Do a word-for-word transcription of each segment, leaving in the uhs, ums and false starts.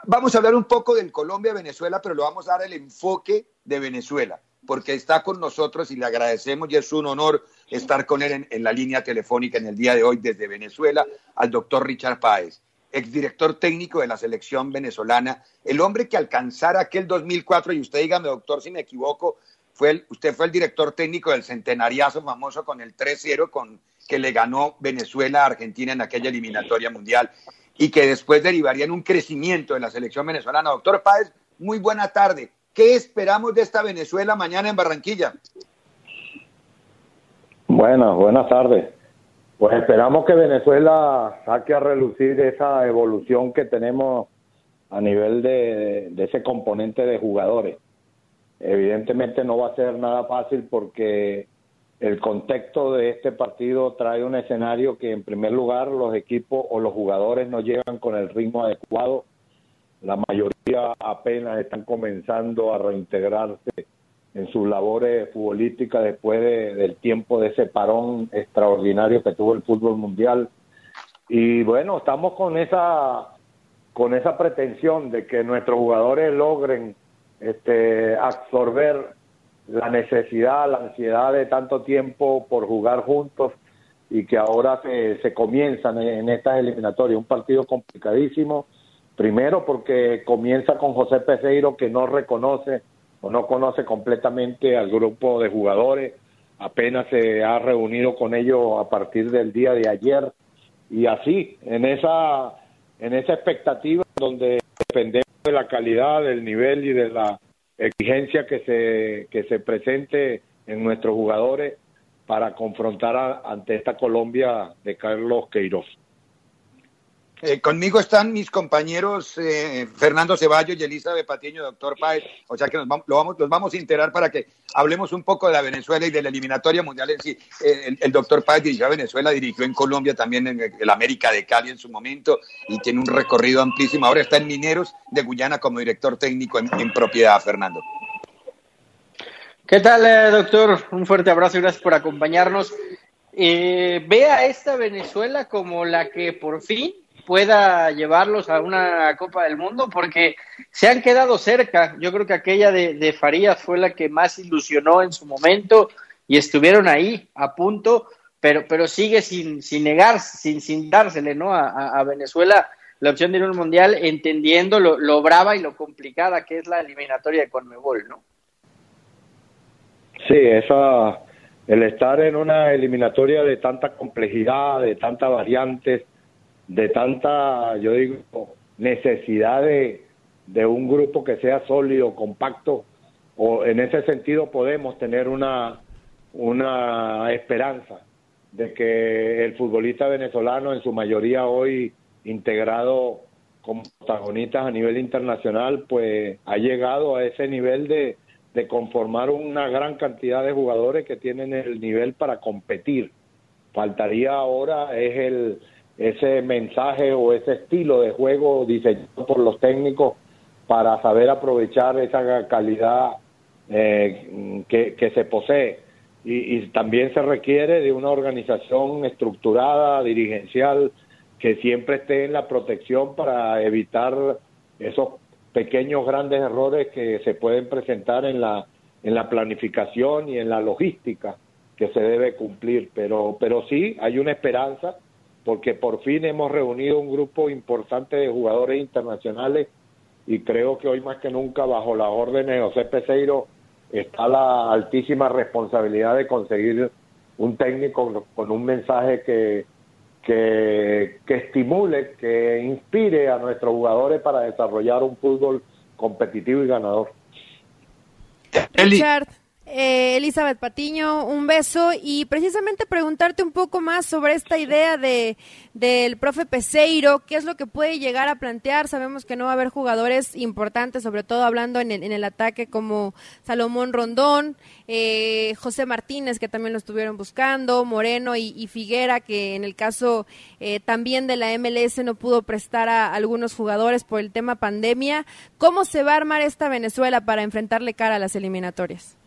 vamos a hablar un poco del Colombia-Venezuela, pero lo vamos a dar el enfoque de Venezuela, porque está con nosotros y le agradecemos y es un honor estar con él en, en la línea telefónica en el día de hoy desde Venezuela, al doctor Richard Páez, exdirector técnico de la selección venezolana, el hombre que alcanzara aquel dos mil cuatro, y usted dígame, doctor, si me equivoco, fue el, usted fue el director técnico del centenariazo famoso con el tres cero con, que le ganó Venezuela a Argentina en aquella eliminatoria mundial y que después derivaría en un crecimiento de la selección venezolana. Doctor Páez, muy buena tarde. ¿Qué esperamos de esta Venezuela mañana en Barranquilla? Buenas, buenas tardes. Pues esperamos que Venezuela saque a relucir esa evolución que tenemos a nivel de, de ese componente de jugadores. Evidentemente no va a ser nada fácil porque el contexto de este partido trae un escenario que en primer lugar los equipos o los jugadores no llegan con el ritmo adecuado. La mayoría apenas están comenzando a reintegrarse en sus labores futbolísticas después de, del tiempo de ese parón extraordinario que tuvo el fútbol mundial. Y bueno, estamos con esa con esa pretensión de que nuestros jugadores logren este, absorber la necesidad, la ansiedad de tanto tiempo por jugar juntos y que ahora se, se comienzan en estas eliminatorias. Un partido complicadísimo, primero porque comienza con José Peseiro, que no reconoce o no conoce completamente al grupo de jugadores, apenas se ha reunido con ellos a partir del día de ayer, y así, en esa, en esa expectativa donde dependemos de la calidad, del nivel y de la exigencia que se que se presente en nuestros jugadores para confrontar a, ante esta Colombia de Carlos Queiroz. Eh, conmigo están mis compañeros eh, Fernando Ceballos y Elizabeth Patiño, doctor Páez, o sea que nos vamos, lo vamos, los vamos a integrar para que hablemos un poco de la Venezuela y de la eliminatoria mundial en sí. Eh, el, el doctor Páez dirigió a Venezuela, dirigió en Colombia también en el América de Cali en su momento y tiene un recorrido amplísimo. Ahora está en Mineros de Guyana como director técnico en, en propiedad. Fernando. ¿Qué tal, eh, doctor? Un fuerte abrazo y gracias por acompañarnos. Eh, ¿Ve a esta Venezuela como la que por fin pueda llevarlos a una Copa del Mundo? Porque se han quedado cerca. Yo creo que aquella de, de Farías fue la que más ilusionó en su momento y estuvieron ahí a punto, pero pero sigue sin sin negar, sin sin dársele, ¿no? A, a Venezuela la opción de ir a un mundial, entendiendo lo, lo brava y lo complicada que es la eliminatoria de Conmebol, ¿no? Sí, esa, el estar en una eliminatoria de tanta complejidad, de tantas variantes, de tanta, yo digo, necesidad de, de un grupo que sea sólido, compacto, o en ese sentido podemos tener una, una esperanza de que el futbolista venezolano, en su mayoría hoy integrado como protagonistas a nivel internacional, pues ha llegado a ese nivel de, de conformar una gran cantidad de jugadores que tienen el nivel para competir. Faltaría ahora es el ese mensaje o ese estilo de juego diseñado por los técnicos para saber aprovechar esa calidad eh, que, que se posee. Y, y también se requiere de una organización estructurada, dirigencial, que siempre esté en la protección para evitar esos pequeños grandes errores que se pueden presentar en la en la planificación y en la logística que se debe cumplir. Pero, pero sí, hay una esperanza, porque por fin hemos reunido un grupo importante de jugadores internacionales y creo que hoy más que nunca bajo las órdenes de José Peseiro está la altísima responsabilidad de conseguir un técnico con un mensaje que, que, que estimule, que inspire a nuestros jugadores para desarrollar un fútbol competitivo y ganador. Richard, eh, Elizabeth Patiño, un beso y precisamente preguntarte un poco más sobre esta idea de del profe Peseiro, qué es lo que puede llegar a plantear. Sabemos que no va a haber jugadores importantes, sobre todo hablando en el, en el ataque como Salomón Rondón, eh, José Martínez, que también lo estuvieron buscando, Moreno y, y Figuera, que en el caso eh, también de la M L S no pudo prestar a algunos jugadores por el tema pandemia. ¿Cómo se va a armar esta Venezuela para enfrentarle cara a las eliminatorias?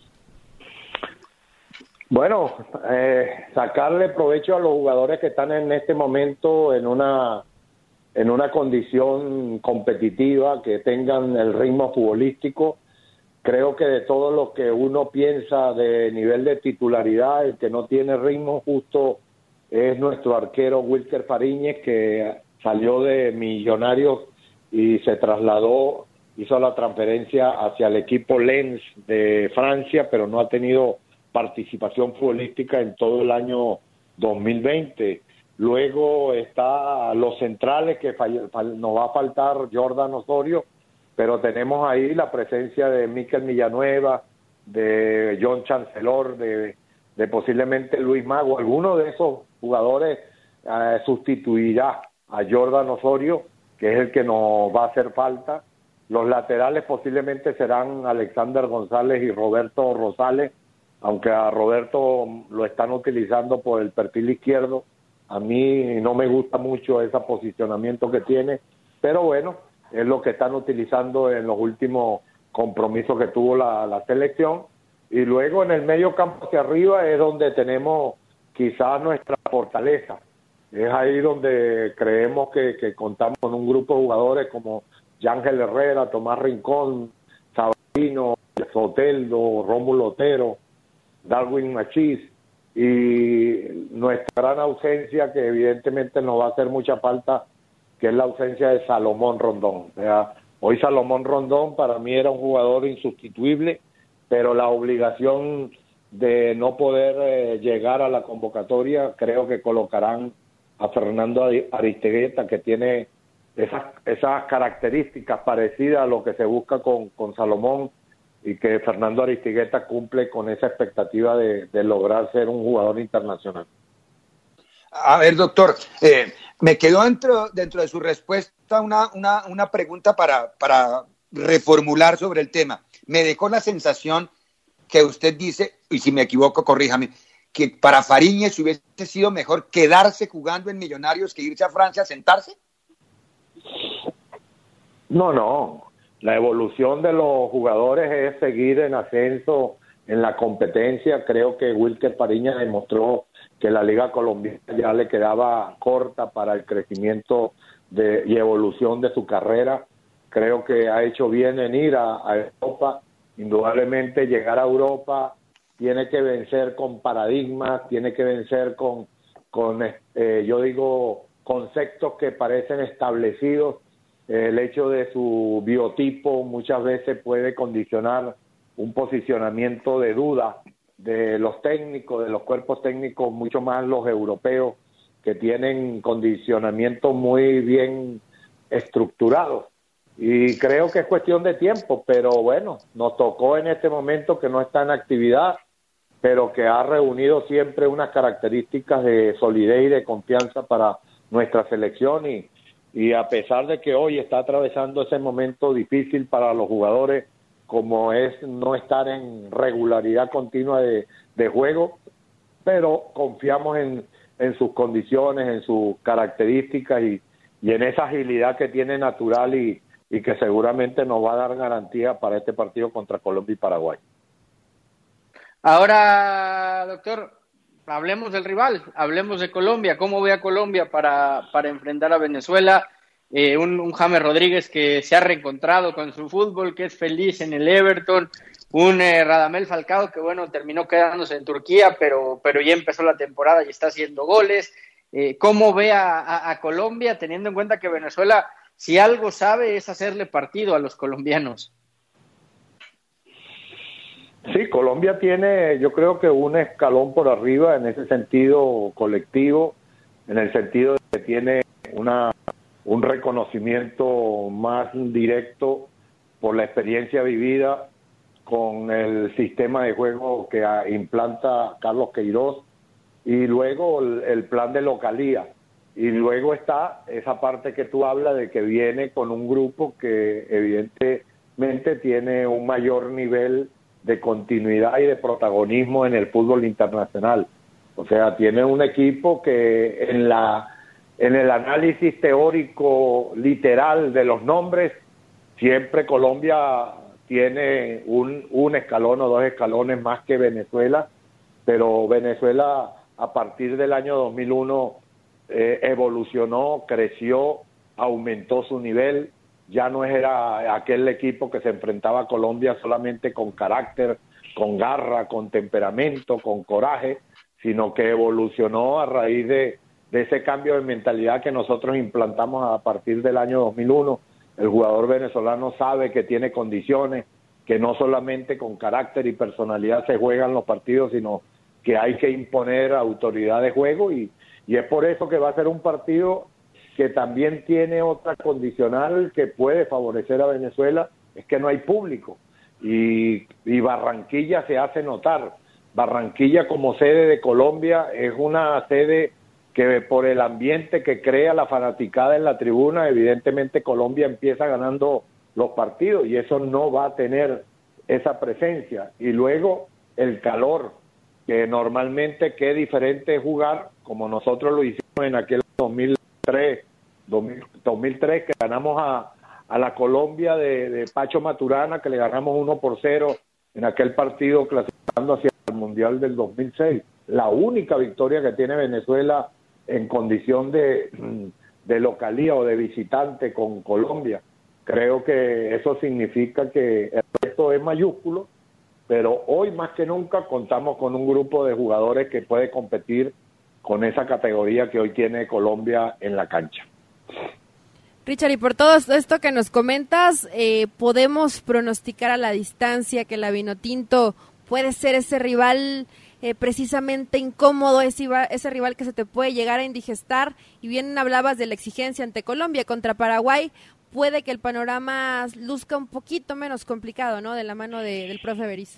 Bueno, eh, sacarle provecho a los jugadores que están en este momento en una en una condición competitiva, que tengan el ritmo futbolístico. Creo que de todo lo que uno piensa de nivel de titularidad, el que no tiene ritmo justo es nuestro arquero Wilker Fariñez, que salió de Millonarios y se trasladó, hizo la transferencia hacia el equipo Lens de Francia, pero no ha tenido participación futbolística en todo el año dos mil veinte. Luego está los centrales, que fall, fall, nos va a faltar Jordan Osorio, pero tenemos ahí la presencia de Mikel Villanueva, de John Chancellor, de, de posiblemente Luis Mago. Alguno de esos jugadores eh, sustituirá a Jordan Osorio, que es el que nos va a hacer falta. Los laterales posiblemente serán Alexander González y Roberto Rosales, aunque a Roberto lo están utilizando por el perfil izquierdo. A mí no me gusta mucho ese posicionamiento que tiene, pero bueno, es lo que están utilizando en los últimos compromisos que tuvo la, la selección. Y luego en el medio campo hacia arriba es donde tenemos quizás nuestra fortaleza. Es ahí donde creemos que, que contamos con un grupo de jugadores como Yángel Herrera, Tomás Rincón, Sabarino, Soteldo, Rómulo Otero, Darwin Machís, y nuestra gran ausencia, que evidentemente nos va a hacer mucha falta, que es la ausencia de Salomón Rondón. O sea, hoy Salomón Rondón para mí era un jugador insustituible, pero la obligación de no poder eh, llegar a la convocatoria, creo que colocarán a Fernando Aristeguieta, que tiene esas, esas características parecidas a lo que se busca con, con Salomón, y que Fernando Aristeguieta cumple con esa expectativa de, de lograr ser un jugador internacional. A ver, doctor, eh, me quedó dentro, dentro de su respuesta una, una, una pregunta para, para reformular sobre el tema. Me dejó la sensación que usted dice, y si me equivoco, corríjame, que para Fariñez hubiese sido mejor quedarse jugando en Millonarios que irse a Francia a sentarse. No, no. La evolución de los jugadores es seguir en ascenso en la competencia. Creo que Wilker Fariñez demostró que la Liga Colombiana ya le quedaba corta para el crecimiento de, y evolución de su carrera. Creo que ha hecho bien en ir a, a Europa. Indudablemente llegar a Europa tiene que vencer con paradigmas, tiene que vencer con, con eh, yo digo, conceptos que parecen establecidos. El hecho de su biotipo muchas veces puede condicionar un posicionamiento de duda de los técnicos, de los cuerpos técnicos, mucho más los europeos, que tienen condicionamientos muy bien estructurados. Y creo que es cuestión de tiempo, pero bueno, nos tocó en este momento que no está en actividad, pero que ha reunido siempre unas características de solidez y de confianza para nuestra selección, y Y a pesar de que hoy está atravesando ese momento difícil para los jugadores, como es no estar en regularidad continua de, de juego, pero confiamos en, en sus condiciones, en sus características y, y en esa agilidad que tiene natural y, y que seguramente nos va a dar garantía para este partido contra Colombia y Paraguay. Ahora, doctor, hablemos del rival, hablemos de Colombia. ¿Cómo ve a Colombia para, para enfrentar a Venezuela? Eh, un, un James Rodríguez que se ha reencontrado con su fútbol, que es feliz en el Everton. Un eh, Radamel Falcao que, bueno, terminó quedándose en Turquía, pero, pero ya empezó la temporada y está haciendo goles. Eh, ¿Cómo ve a, a, a Colombia, teniendo en cuenta que Venezuela, si algo sabe, es hacerle partido a los colombianos? Sí, Colombia tiene, yo creo que un escalón por arriba en ese sentido colectivo, en el sentido de que tiene una un reconocimiento más directo por la experiencia vivida con el sistema de juego que implanta Carlos Queiroz, y luego el, el plan de localía. Y luego está esa parte que tú hablas de que viene con un grupo que evidentemente tiene un mayor nivel de continuidad y de protagonismo en el fútbol internacional. O sea, tiene un equipo que en la en el análisis teórico literal de los nombres, siempre Colombia tiene un, un escalón o dos escalones más que Venezuela, pero Venezuela a partir del año dos mil uno eh, evolucionó, creció aumentó su nivel, ya no era aquel equipo que se enfrentaba a Colombia solamente con carácter, con garra, con temperamento, con coraje, sino que evolucionó a raíz de, de ese cambio de mentalidad que nosotros implantamos a partir del año dos mil uno. El jugador venezolano sabe que tiene condiciones, que no solamente con carácter y personalidad se juegan los partidos, sino que hay que imponer autoridad de juego, y, y es por eso que va a ser un partido que también tiene otra condicional que puede favorecer a Venezuela, es que no hay público, y, y Barranquilla se hace notar. Barranquilla, como sede de Colombia, es una sede que por el ambiente que crea la fanaticada en la tribuna, evidentemente Colombia empieza ganando los partidos y eso no va a tener esa presencia. Y luego el calor, que normalmente qué diferente es jugar como nosotros lo hicimos en aquel dos mil tres, dos mil tres que ganamos a, a la Colombia de, de Pacho Maturana, que le ganamos uno por cero en aquel partido clasificando hacia el Mundial del dos mil seis. La única victoria que tiene Venezuela en condición de, de localía o de visitante con Colombia. Creo que eso significa que el resto es mayúsculo, pero hoy más que nunca contamos con un grupo de jugadores que puede competir con esa categoría que hoy tiene Colombia en la cancha. Richard, y por todo esto que nos comentas, eh, ¿podemos pronosticar a la distancia que la Vinotinto puede ser ese rival eh, precisamente incómodo, ese, ese rival que se te puede llegar a indigestar? Y bien hablabas de la exigencia ante Colombia contra Paraguay, puede que el panorama luzca un poquito menos complicado, ¿no?, de la mano de, del profe Berizzo.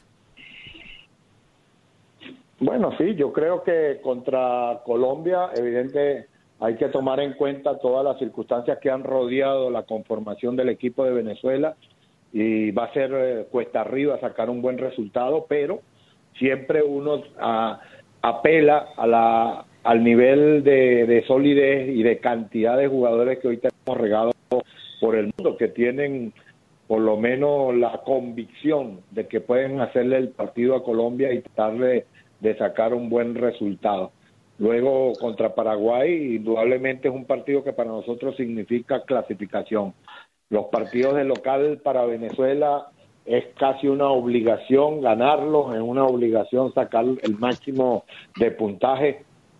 Bueno, sí, yo creo que contra Colombia, evidente, hay que tomar en cuenta todas las circunstancias que han rodeado la conformación del equipo de Venezuela, y va a ser eh, cuesta arriba sacar un buen resultado, pero siempre uno a, apela a la, al nivel de, de solidez y de cantidad de jugadores que hoy tenemos regados por el mundo, que tienen por lo menos la convicción de que pueden hacerle el partido a Colombia y tratarle de sacar un buen resultado. Luego contra Paraguay, indudablemente es un partido que para nosotros significa clasificación. Los partidos de local para Venezuela es casi una obligación ganarlos, es una obligación sacar el máximo de puntaje,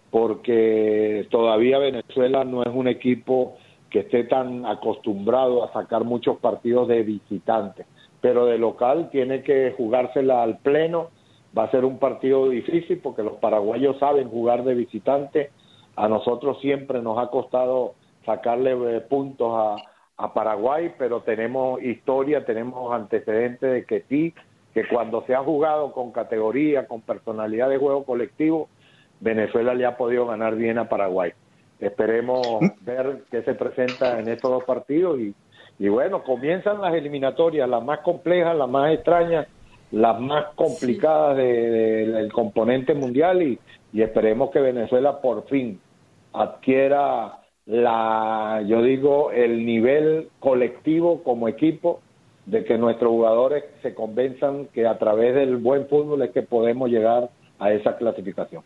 porque todavía Venezuela no es un equipo que esté tan acostumbrado a sacar muchos partidos de visitantes, pero de local tiene que jugársela al pleno. Va a ser un partido difícil porque los paraguayos saben jugar de visitante. A nosotros siempre nos ha costado sacarle eh, puntos a, a Paraguay, pero tenemos historia, tenemos antecedentes de que sí, que cuando se ha jugado con categoría, con personalidad de juego colectivo, Venezuela le ha podido ganar bien a Paraguay. Esperemos ver qué se presenta en estos dos partidos y, y bueno, comienzan las eliminatorias, las más complejas, las más extrañas, las más complicadas de, de, del componente mundial, y, y esperemos que Venezuela por fin adquiera la, yo digo, el nivel colectivo como equipo, de que nuestros jugadores se convenzan que a través del buen fútbol es que podemos llegar a esa clasificación.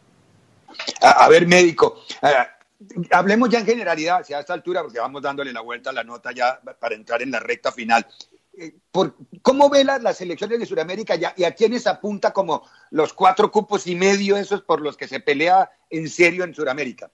A, a ver, médico, uh, hablemos ya en generalidad hacia esta altura, porque vamos dándole la vuelta a la nota ya para entrar en la recta final. Por, ¿Cómo ve las, las elecciones de Sudamérica ya, y a quiénes apunta como los cuatro cupos y medio esos por los que se pelea en serio en Sudamérica?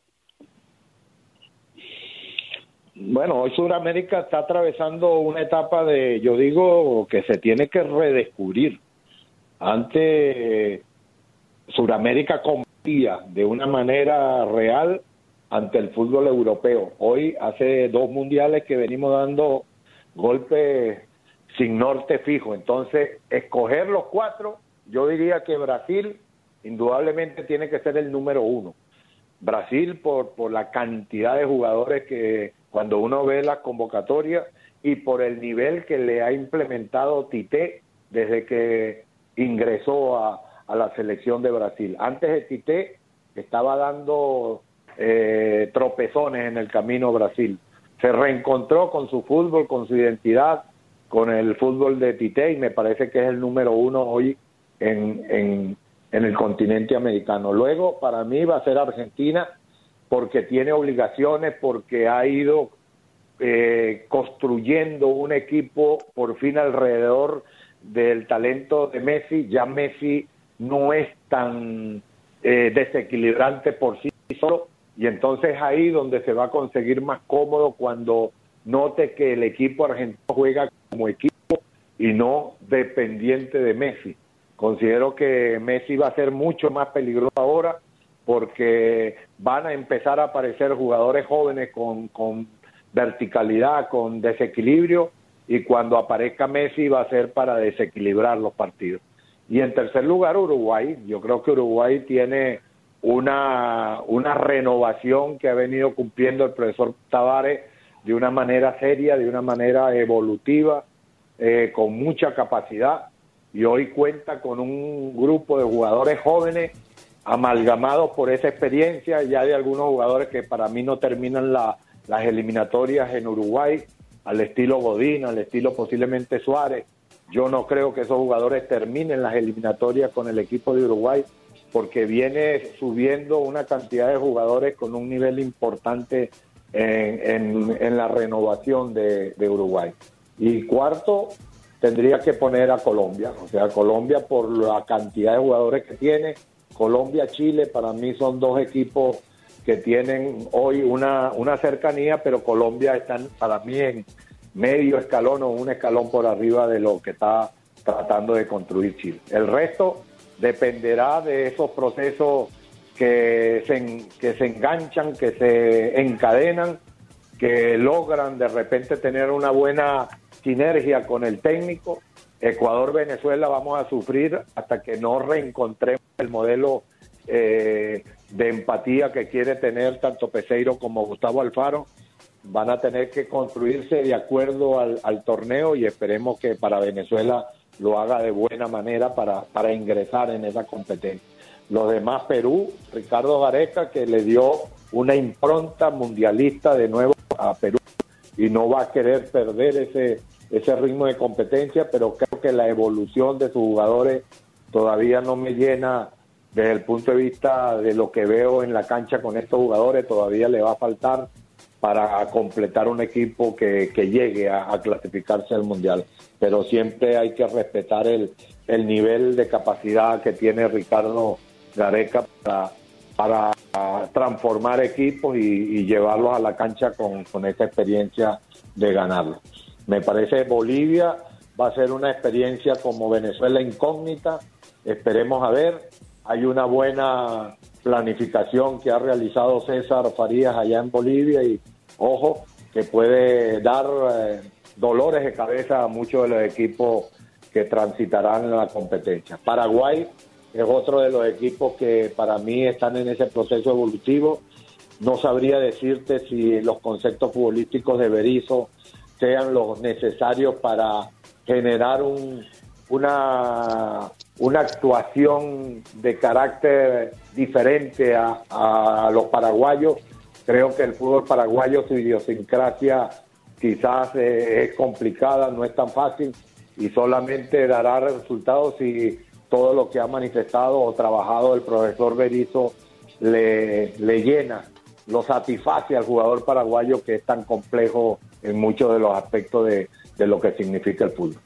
Bueno, hoy Sudamérica está atravesando una etapa de, yo digo, que se tiene que redescubrir. Antes Sudamérica competía de una manera real ante el fútbol europeo. Hoy hace dos mundiales que venimos dando golpes sin norte fijo. Entonces, escoger los cuatro, yo diría que Brasil indudablemente tiene que ser el número uno. Brasil por, por la cantidad de jugadores que cuando uno ve las convocatorias y por el nivel que le ha implementado Tite desde que ingresó a, a la selección de Brasil. Antes de Tite estaba dando eh, tropezones en el camino Brasil. Se reencontró con su fútbol, con su identidad, con el fútbol de Tite, y me parece que es el número uno hoy en, en, en el continente americano. Luego, para mí va a ser Argentina, porque tiene obligaciones, porque ha ido eh, construyendo un equipo por fin alrededor del talento de Messi. Ya Messi no es tan eh, desequilibrante por sí solo, y entonces ahí donde se va a conseguir más cómodo cuando note que el equipo argentino juega como equipo y no dependiente de Messi. Considero que Messi va a ser mucho más peligroso ahora porque van a empezar a aparecer jugadores jóvenes con, con verticalidad, con desequilibrio, y cuando aparezca Messi va a ser para desequilibrar los partidos. Y en tercer lugar, Uruguay. Yo creo que Uruguay tiene una, una renovación que ha venido cumpliendo el profesor Tavares de una manera seria, de una manera evolutiva, eh, con mucha capacidad, y hoy cuenta con un grupo de jugadores jóvenes amalgamados por esa experiencia, ya de algunos jugadores que para mí no terminan la, las eliminatorias en Uruguay, al estilo Godín, al estilo posiblemente Suárez. Yo no creo que esos jugadores terminen las eliminatorias con el equipo de Uruguay, porque viene subiendo una cantidad de jugadores con un nivel importante en, en, en la renovación de, de Uruguay. Y cuarto, tendría que poner a Colombia, o sea, Colombia por la cantidad de jugadores que tiene. Colombia, Chile, para mí son dos equipos que tienen hoy una, una cercanía, pero Colombia está para mí en medio escalón o un escalón por arriba de lo que está tratando de construir Chile. El resto dependerá de esos procesos que se, que se enganchan, que se encadenan, que logran de repente tener una buena sinergia con el técnico. Ecuador-Venezuela vamos a sufrir hasta que no reencontremos el modelo eh, de empatía que quiere tener tanto Peseiro como Gustavo Alfaro. Van a tener que construirse de acuerdo al, al torneo, y esperemos que para Venezuela lo haga de buena manera para, para ingresar en esa competencia. Los demás, Perú, Ricardo Gareca, que le dio una impronta mundialista de nuevo a Perú y no va a querer perder ese, ese ritmo de competencia, pero creo que la evolución de sus jugadores todavía no me llena desde el punto de vista de lo que veo en la cancha con estos jugadores. Todavía le va a faltar para completar un equipo que, que llegue a, a clasificarse al Mundial. Pero siempre hay que respetar el, el nivel de capacidad que tiene Ricardo Gareca para, para transformar equipos y, y llevarlos a la cancha con, con esa experiencia de ganarlo. Me parece Bolivia va a ser una experiencia como Venezuela incógnita. Esperemos a ver. Hay una buena planificación que ha realizado César Farías allá en Bolivia y, ojo, que puede dar eh, dolores de cabeza a muchos de los equipos que transitarán en la competencia. Paraguay es otro de los equipos que para mí están en ese proceso evolutivo. No sabría decirte si los conceptos futbolísticos de Berizzo sean los necesarios para generar un, una, una actuación de carácter diferente a, a los paraguayos. Creo que el fútbol paraguayo, su idiosincrasia quizás eh, es complicada, no es tan fácil, y solamente dará resultados si todo lo que ha manifestado o trabajado el profesor Berizzo le, le llena, lo satisface al jugador paraguayo, que es tan complejo en muchos de los aspectos de, de lo que significa el fútbol.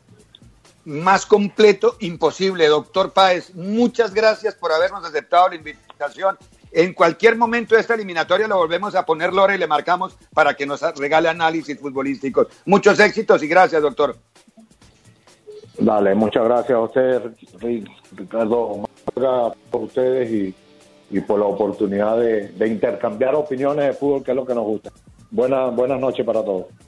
Más completo, imposible. Doctor Páez, muchas gracias por habernos aceptado la invitación. En cualquier momento de esta eliminatoria lo volvemos a poner Lora y le marcamos para que nos regale análisis futbolísticos. Muchos éxitos y gracias, doctor. Dale, muchas gracias a usted, Ricardo, por ustedes y, y por la oportunidad de, de intercambiar opiniones de fútbol, que es lo que nos gusta. Buenas, buenas noches para todos.